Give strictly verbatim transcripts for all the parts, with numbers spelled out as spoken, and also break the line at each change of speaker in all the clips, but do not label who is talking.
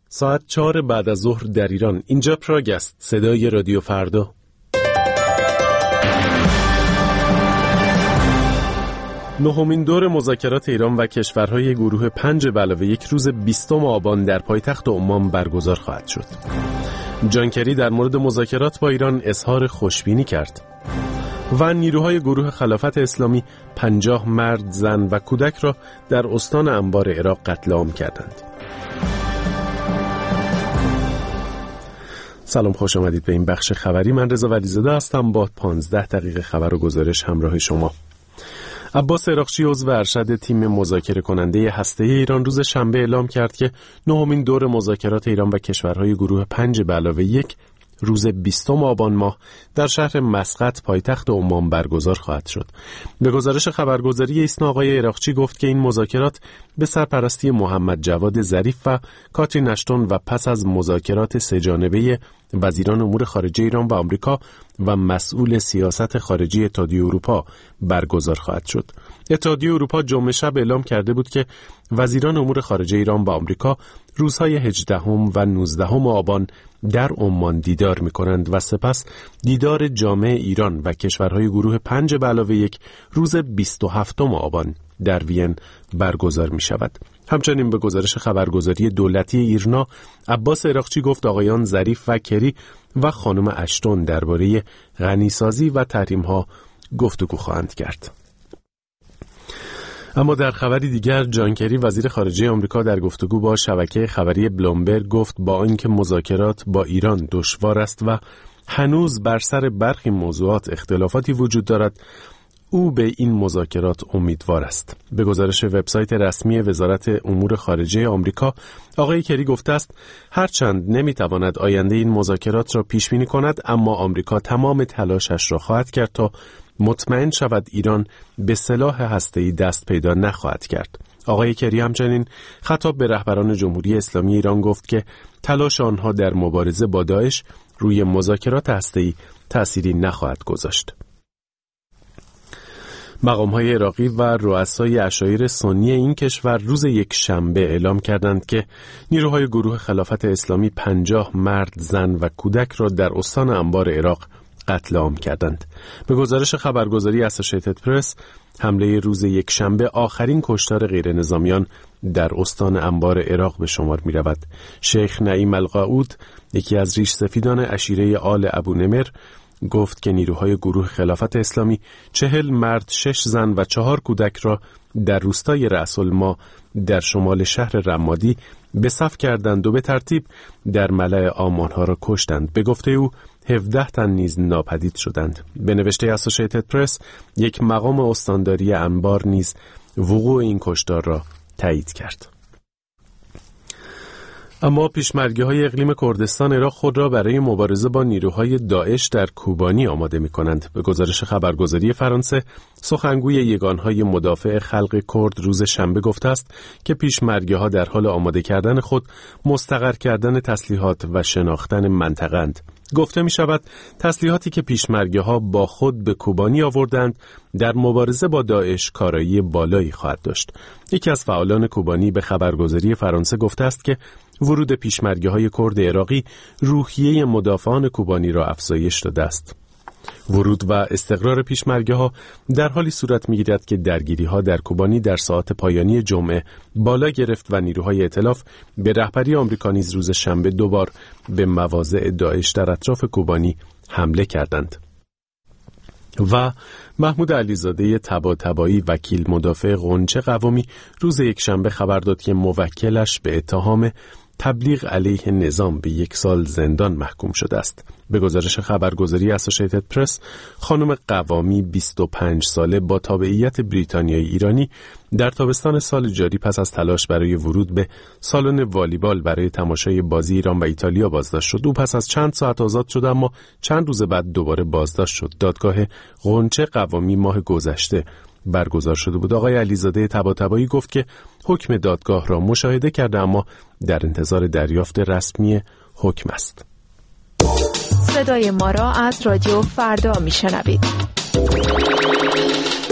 ساعت چهار بعد از ظهر در ایران. اینجا پراگ است، صدای رادیو فردا. نهمین دور مذاکرات ایران و کشورهای گروه پنج به علاوه یک روز بیستم آبان در پایتخت عمان برگزار خواهد شد. جان کری در مورد مذاکرات با ایران اظهار خوشبینی کرد و نیروهای گروه خلافت اسلامی پنجاه مرد، زن و کودک را در استان انبار عراق قتل عام کردند. سلام، خوش آمدید به این بخش خبری. من رضا ولیزاده هستم با پانزده دقیقه خبر و گزارش همراه شما. عباس عراقچی عضو ارشد تیم مذاکره کننده هسته‌ای ایران روز شنبه اعلام کرد که نهمین دور مذاکرات ایران و کشورهای گروه پنج به علاوه یک روز بیستم آبان ماه در شهر مسقط پایتخت عمان برگزار خواهد شد. به گزارش خبرگزاری ایسنا آقای عراقچی گفت که این مذاکرات به سرپرستی محمد جواد ظریف و کاترین اشتون و پس از مذاکرات سه‌جانبه وزیران امور خارجه ایران و آمریکا و مسئول سیاست خارجی اتحادیه اروپا برگزار خواهد شد. اتحادیه اروپا جمعه شب اعلام کرده بود که وزیران امور خارجه ایران و آمریکا روزهای هجدهم و نوزدهم آبان در عمان دیدار می‌کنند و سپس دیدار جامع ایران و کشورهای گروه پنج به علاوه یک روز بیست و هفتم آبان در وین برگزار می‌شود. همچنین به گزارش خبرگزاری دولتی ایرنا، عباس عراقچی گفت آقایان ظریف و کری و خانم اشتون درباره غنیسازی و تحریم‌ها گفتگو خواهند کرد. اما در خبری دیگر، جان کری وزیر خارجه آمریکا در گفتگو با شبکه خبری بلومبرگ گفت با اینکه مذاکرات با ایران دشوار است و هنوز بر سر برخی موضوعات اختلافاتی وجود دارد، او به این مذاکرات امیدوار است. به گزارش وبسایت رسمی وزارت امور خارجه آمریکا، آقای کری گفته است هرچند نمیتواند آینده این مذاکرات را پیش بینی کند، اما آمریکا تمام تلاشش را خواهد کرد تا مطمئن شود ایران به سلاح هسته‌ای دست پیدا نخواهد کرد. آقای کری همچنین خطاب به رهبران جمهوری اسلامی ایران گفت که تلاش آنها در مبارزه با داعش روی مذاکرات هسته‌ای تأثیری نخواهد گذاشت. مقام‌های عراقی و رؤسای عشایر سنی این کشور روز یک شنبه اعلام کردند که نیروهای گروه خلافت اسلامی پنجاه مرد، زن و کودک را در استان انبار عراق قتل عام کردند. به گزارش خبرگزاری اسوسییتد پرس، حمله روز یک شنبه آخرین کشتار غیر نظامیان در استان انبار عراق به شمار می رود. شیخ نعیم القاعود، یکی از ریش سفیدان عشیره آل ابو نمر، گفت که نیروهای گروه خلافت اسلامی چهل مرد، شش زن و چهار کودک را در روستای رأس الما در شمال شهر رمادی به صف کردند و به ترتیب در ملأ آمانها را کشتند. به گفته او هفده تن نیز ناپدید شدند. به نوشته اسوسییتد پرس، یک مقام استانداری انبار نیز وقوع این کشتار را تایید کرد. اما پیشمرگی‌های اقلیم کردستان عراق خود را برای مبارزه با نیروهای داعش در کوبانی آماده می‌کنند. به گزارش خبرگزاری فرانسه، سخنگوی یگانهای مدافع خلق کرد روز شنبه گفته است که پیشمرگی‌ها در حال آماده کردن خود مستقر کردن تسلیحات و شناختن منطقه‌اند. گفته می شود تسلیحاتی که پیشمرگی‌ها با خود به کوبانی آوردند در مبارزه با داعش کارایی بالایی خواهد داشت. یکی از فعالان کوبانی به خبرگزاری فرانسه گفته است که ورود پیشمرگی‌های کرد عراقی روحیه مدافعان کوبانی را افزایش داده است. ورود و استقرار پیشمرگی‌ها در حالی صورت می‌گیرد که درگیری‌ها در کوبانی در ساعات پایانی جمعه بالا گرفت و نیروهای ائتلاف به رهبری آمریکا نیز روز شنبه دوبار به مواضع داعش در اطراف کوبانی حمله کردند. و محمود علیزاده طباطبایی، وکیل مدافع غنچه قوامی، روز یکشنبه خبر داد که موکلش به اتهام تبلیغ علیه نظام به یک سال زندان محکوم شده است. به گزارش خبرگزاری اسوسییتد پرس، خانم قوامی بیست و پنج ساله با تابعیت بریتانیایی ایرانی در تابستان سال جاری پس از تلاش برای ورود به سالن والیبال برای تماشای بازی ایران و ایتالیا بازداشت شد. او پس از چند ساعت آزاد شد، اما چند روز بعد دوباره بازداشت شد. دادگاه غنچه قوامی ماه گذشته برگزار شده بود. آقای علیزاده طباطبایی گفت که حکم دادگاه را مشاهده کرده، اما در انتظار دریافت رسمی حکم است.
صدای ما را از رادیو فردا میشنوید.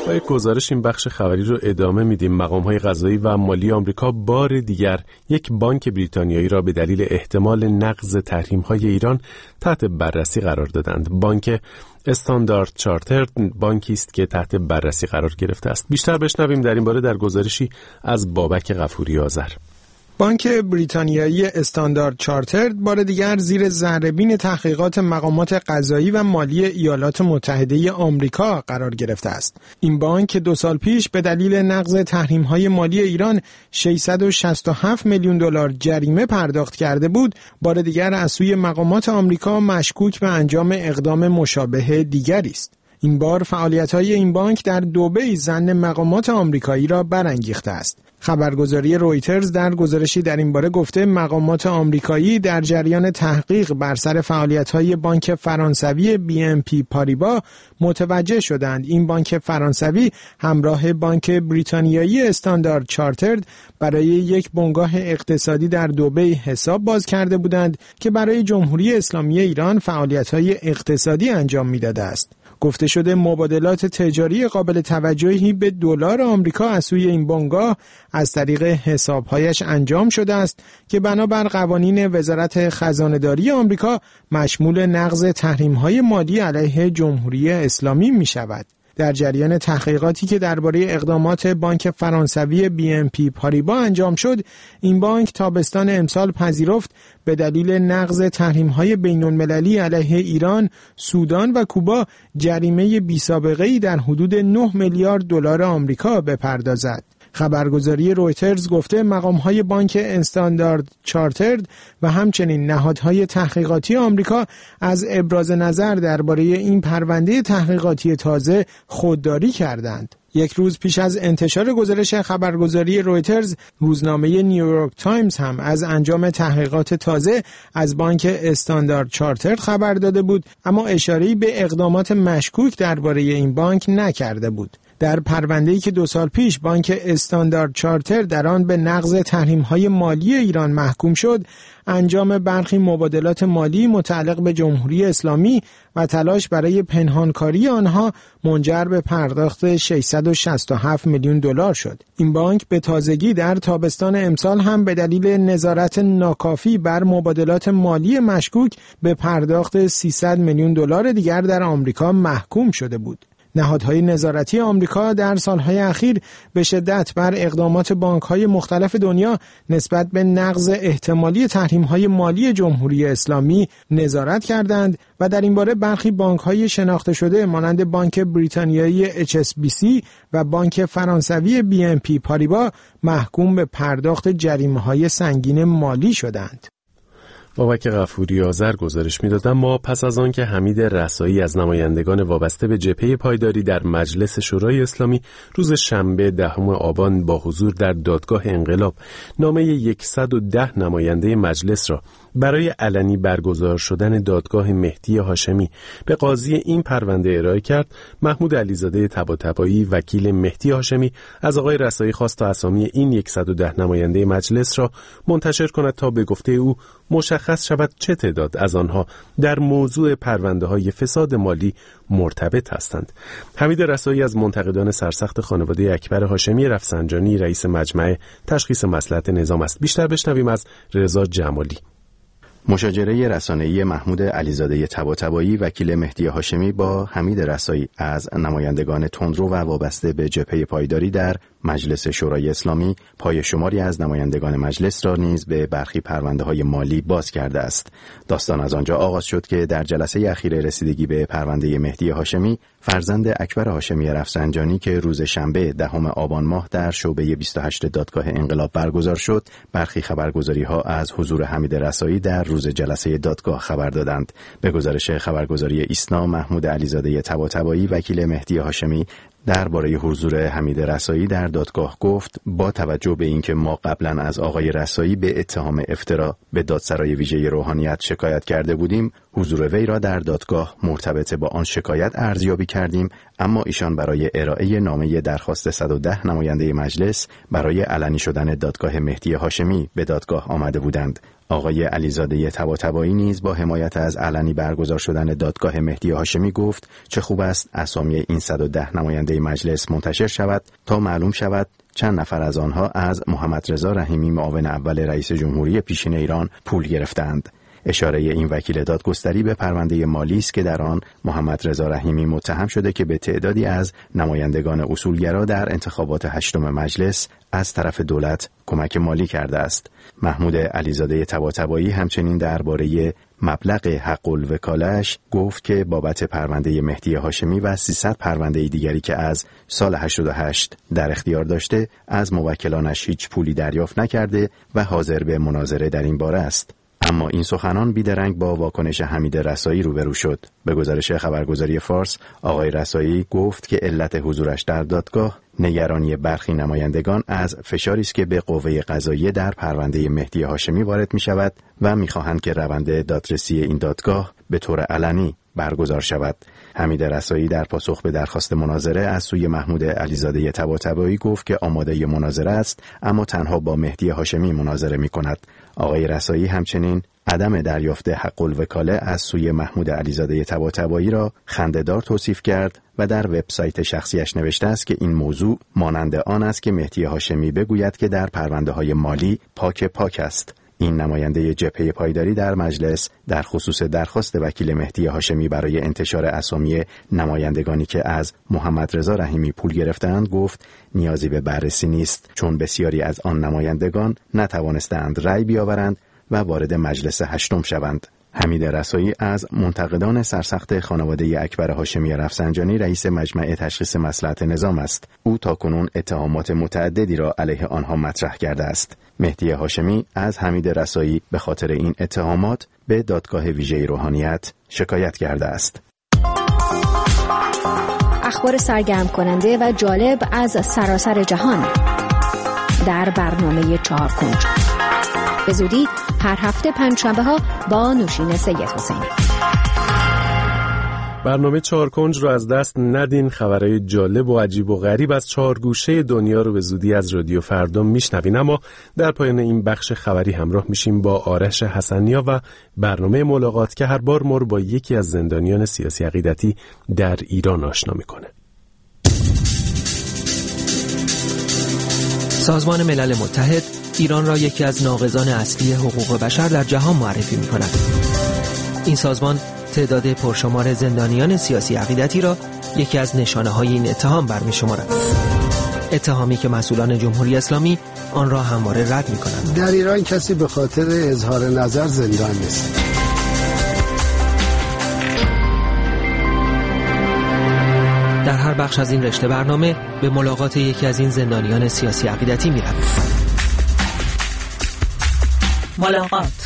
با یک گزارش این بخش خبری رو ادامه میدیم. مقام‌های قضایی و مالی آمریکا بار دیگر یک بانک بریتانیایی را به دلیل احتمال نقض تحریم‌های ایران تحت بررسی قرار دادند. بانک استاندارد چارترد بانکی است که تحت بررسی قرار گرفته است. بیشتر بشنویم در این باره در گزارشی از بابک غفوری آذر.
بانک بریتانیایی استاندارد چارترد بار دیگر زیر ذره‌بین تحقیقات مقامات قضایی و مالی ایالات متحده آمریکا قرار گرفته است. این بانک که دو سال پیش به دلیل نقض تحریم‌های مالی ایران ششصد و شصت و هفت میلیون دلار جریمه پرداخت کرده بود، بار دیگر از سوی مقامات آمریکا مشکوک به انجام اقدام مشابه دیگری است. این بار فعالیت‌های این بانک در دبی ظن مقامات آمریکایی را برانگیخته است. خبرگزاری رویترز در گزارشی در این باره گفته مقامات آمریکایی در جریان تحقیق بر سر فعالیت‌های بانک فرانسوی بی ام پی پاریبا متوجه شدند این بانک فرانسوی همراه بانک بریتانیایی استاندارد چارترد برای یک بنگاه اقتصادی در دبی حساب باز کرده بودند که برای جمهوری اسلامی ایران فعالیت‌های اقتصادی انجام می‌داده است. گفته شده مبادلات تجاری قابل توجهی به دلار آمریکا از سوی این بنگاه از طریق حسابهایش انجام شده است که بنابر قوانین وزارت خزانه‌داری آمریکا مشمول نقض تحریم‌های مالی علیه جمهوری اسلامی می‌شود. در جریان تحقیقاتی که درباره اقدامات بانک فرانسوی بی ام پی پاریبا انجام شد، این بانک تابستان امسال پذیرفت به دلیل نقض تحریم‌های بین‌المللی علیه ایران، سودان و کوبا جریمه بی‌سابقه‌ای در حدود نه میلیارد دلار آمریکا بپردازد. خبرگزاری رویترز گفته مقام‌های بانک استاندارد چارترد و همچنین نهادهای تحقیقاتی آمریکا از ابراز نظر درباره این پرونده تحقیقاتی تازه خودداری کردند. یک روز پیش از انتشار گزارش خبرگزاری رویترز، روزنامه نیویورک تایمز هم از انجام تحقیقات تازه از بانک استاندارد چارترد خبر داده بود، اما اشاره‌ای به اقدامات مشکوک درباره این بانک نکرده بود. در پرونده‌ای که دو سال پیش بانک استاندارد چارترد در آن به نقض تحریم‌های مالی ایران محکوم شد، انجام برخی مبادلات مالی متعلق به جمهوری اسلامی و تلاش برای پنهانکاری آنها منجر به پرداخت ششصد و شصت و هفت میلیون دلار شد. این بانک به تازگی در تابستان امسال هم به دلیل نظارت ناکافی بر مبادلات مالی مشکوک به پرداخت سیصد میلیون دلار دیگر در آمریکا محکوم شده بود. نهادهای نظارتی آمریکا در سالهای اخیر به شدت بر اقدامات بانک‌های مختلف دنیا نسبت به نقض احتمالی تحریم‌های مالی جمهوری اسلامی نظارت کردند و در این باره برخی بانک‌های شناخته شده مانند بانک بریتانیایی اچ اس بی سی و بانک فرانسوی بی ام پی پاریبا محکوم به پرداخت جریمه‌های سنگین مالی شدند.
بابک غفوری آذر گزارش می‌داد. ما پس از آن که حمید رسایی از نمایندگان وابسته به جبهه پایداری در مجلس شورای اسلامی روز شنبه دهم آبان با حضور در دادگاه انقلاب نامه صد و ده نماینده مجلس را برای علنی برگزار شدن دادگاه مهدی هاشمی به قاضی این پرونده ارائه کرد، محمود علیزاده طباطبایی وکیل مهدی هاشمی از آقای رسایی خواست تا اسامی این صد و ده نماینده مجلس را منتشر کند تا به گفته او مشخص شود چه تعداد از آنها در موضوع پرونده های فساد مالی مرتبط هستند. حمید رسایی از منتقدان سرسخت خانواده اکبر هاشمی رفسنجانی رئیس مجمع تشخیص مصلحت نظام است. بیشتر بشنویم از رضا جمالی.
مشاجره رسانه‌ای محمود علیزاده طباطبایی وکیل مهدی هاشمی با حمید رسایی از نمایندگان تندرو و وابسته به جبهه پایداری در مجلس شورای اسلامی پای شماری از نمایندگان مجلس را نیز به برخی پرونده‌های مالی باز کرده است. داستان از آنجا آغاز شد که در جلسه اخیر رسیدگی به پرونده مهدی هاشمی، فرزند اکبر هاشمی رفسنجانی که روز شنبه دهم آبان ماه در شعبه بیست و هشت دادگاه انقلاب برگزار شد، برخی خبرگزاری‌ها از حضور حمید رسایی در روز جلسه دادگاه خبر دادند. به گزارش خبرگزاری ایسنا، محمود علیزاده طباطبایی وکیل مهدی هاشمی درباره حضور حمید رسایی در دادگاه گفت: با توجه به اینکه ما قبلا از آقای رسایی به اتهام افترا به دادسرای ویژه روحانیت شکایت کرده بودیم، حضور وی را در دادگاه مرتبط با آن شکایت ارزیابی کردیم، اما ایشان برای ارائه نامه درخواست صد و ده نماینده مجلس برای علنی شدن دادگاه مهدی هاشمی به دادگاه آمده بودند. آقای علیزاده طباطبایی نیز با حمایت از علنی برگزار شدن دادگاه مهدی هاشمی گفت چه خوب است اسامی این صد و ده نماینده مجلس منتشر شود تا معلوم شود چند نفر از آنها از محمد رضا رحیمی معاون اول رئیس جمهوری پیشین ایران پول گرفتند. اشاره این وکیل دادگستری به پرونده مالی است که در آن محمد رضا رحیمی متهم شده که به تعدادی از نمایندگان اصولگرا در انتخابات هشتم مجلس از طرف دولت کمک مالی کرده است. محمود علیزاده طباطبایی همچنین درباره مبلغ حق الوکاله‌اش گفت که بابت پرونده مهدی هاشمی و سیصد پرونده دیگری که از سال هشتاد و هشت در اختیار داشته از موکلانش هیچ پولی دریافت نکرده و حاضر به مناظره در این باره است. اما این سخنان بیدرنگ با واکنش حمید رسایی روبرو شد. به گزارش خبرگزاری فارس، آقای رسایی گفت که علت حضورش در دادگاه نگرانی برخی نمایندگان از فشاری است که به قوه قضاییه در پرونده مهدی هاشمی وارد می شود و می خواهند که روند دادرسی این دادگاه به طور علنی برگزار شود. حمید رسایی در پاسخ به درخواست مناظره از سوی محمود علیزاده طباطبایی گفت که آماده مناظره است، اما تنها با مهدی هاشمی مناظره می کند. آقای رسایی همچنین عدم دریافت حق الوکاله از سوی محمود علیزاده طباطبایی را خنده‌دار توصیف کرد و در وبسایت شخصیش نوشته است که این موضوع مانند آن است که مهدی هاشمی بگوید که در پرونده‌های مالی پاک پاک است. این نماینده جبهه پایداری در مجلس در خصوص درخواست وکیل مهدی هاشمی برای انتشار اسامی نمایندگانی که از محمد رضا رحیمی پول گرفتند گفت نیازی به بررسی نیست، چون بسیاری از آن نمایندگان نتوانستند رأی بیاورند و وارد مجلس هشتم شوند. حمید رسایی از منتقدان سرسخت خانواده اکبر هاشمی رفسنجانی رئیس مجمع تشخیص مصلحت نظام است. او تاکنون اتهامات متعددی را علیه آنها مطرح کرده است. مهدی هاشمی از حمید رسایی به خاطر این اتهامات به دادگاه ویژه روحانیت شکایت کرده است.
اخبار سرگرم کننده و جالب از سراسر جهان در برنامه چهار کنج. به زودی هر هفته پنجشنبه ها با نوشین سید حسینی.
برنامه چهار کنج رو از دست ندین. خبرهای جالب و عجیب و غریب از چهار گوشه دنیا رو به زودی از رادیو فردا میشنوین، اما در پایان این بخش خبری همراه میشیم با آرش حسنیا و برنامه ملاقات که هر بار ما رو با یکی از زندانیان سیاسی عقیدتی در ایران آشنا میکنه.
سازمان ملل متحد ایران را یکی از ناقضان اصلی حقوق بشر در جهان معرفی می‌کند. این سازمان تعداد پرشمار زندانیان سیاسی عقیدتی را یکی از نشانه‌های این اتهام برمی‌شمارد. اتهامی که مسئولان جمهوری اسلامی آن را همواره رد می‌کنند.
در ایران کسی به خاطر اظهار نظر زندان نیست.
در هر بخش از این رشته برنامه به ملاقات یکی از این زندانیان سیاسی عقیدتی می‌رویم. ملاقات.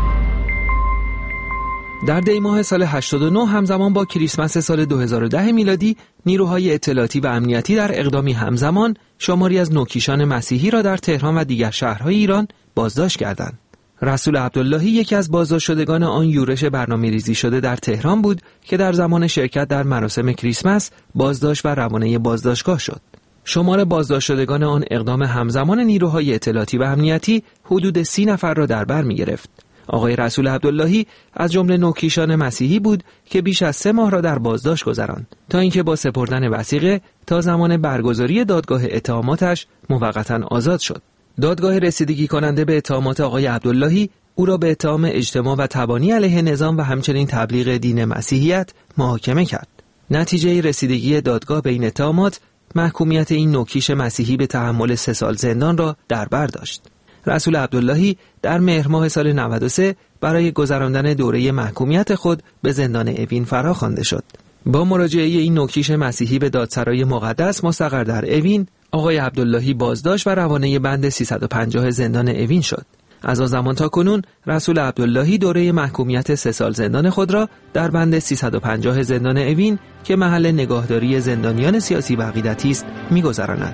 در دی ماه سال هشتاد و نه همزمان با کریسمس سال دو هزار و ده میلادی نیروهای اطلاعاتی و امنیتی در اقدامی همزمان شماری از نوکیشان مسیحی را در تهران و دیگر شهرهای ایران بازداشت کردند. رسول عبداللهی یکی از بازداشت شدگان آن یورش برنامه‌ریزی شده در تهران بود که در زمان شرکت در مراسم کریسمس بازداشت و روانه بازداشتگاه شد. شمار بازداشت شدگان آن اقدام همزمان نیروهای اطلاعاتی و امنیتی حدود سی نفر را در بر می‌گرفت. آقای رسول عبداللهی از جمله نوکیشان مسیحی بود که بیش از سه ماه را در بازداشت گذراند تا اینکه با سپردن وثیقه تا زمان برگزاری دادگاه اتهاماتش موقتا آزاد شد. دادگاه رسیدگی کننده به اتهامات آقای عبداللهی او را به اتهام اجتماع و تبانی علیه نظام و همچنین تبلیغ دین مسیحیت محاکمه کرد. نتیجه رسیدگی دادگاه به این اتهامات محکومیت این نوکیش مسیحی به تحمل سه سال زندان را در بر داشت. رسول عبداللهی در مهر ماه سال نود و سه برای گذراندن دوره محکومیت خود به زندان اوین فرا خوانده شد. با مراجعه این نوکیش مسیحی به دادسرای مقدس مستقر در اوین، آقای عبداللهی بازداشت و روانه بند سیصد و پنجاه زندان اوین شد. از آن زمان تا کنون رسول عبداللهی دوره محکومیت سه سال زندان خود را در بند سیصد و پنجاه زندان اوین که محل نگاهداری زندانیان سیاسی و عقیدتی است می‌گذراند.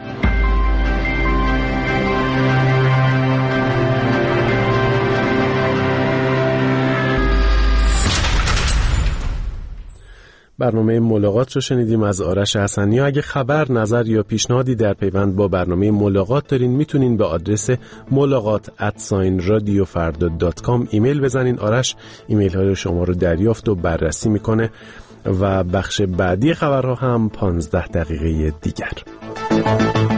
برنامه ملاقات رو شنیدیم از آرش حسنی. اگه خبر، نظر یا پیشنهادی در پیوند با برنامه ملاقات دارین میتونین به آدرس ملاقات ات رادیو فردا دات کام ایمیل بزنین. آرش ایمیل های شما رو دریافت و بررسی میکنه و بخش بعدی خبرها هم پانزده دقیقه دیگر.